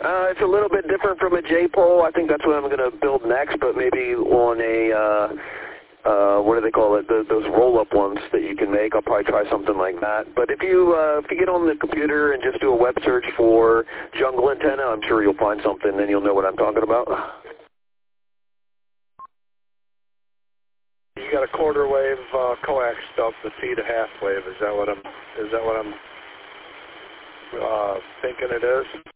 It's a little bit different from a J-pole. I think that's what I'm going to build next, but maybe on a, what do they call it, those roll-up ones that you can make. I'll probably try something like that. But if you get on the computer and just do a web search for jungle antenna, I'm sure you'll find something, and you'll know what I'm talking about. You got a quarter wave coax stuff that feed a half wave. Is that what I'm thinking it is?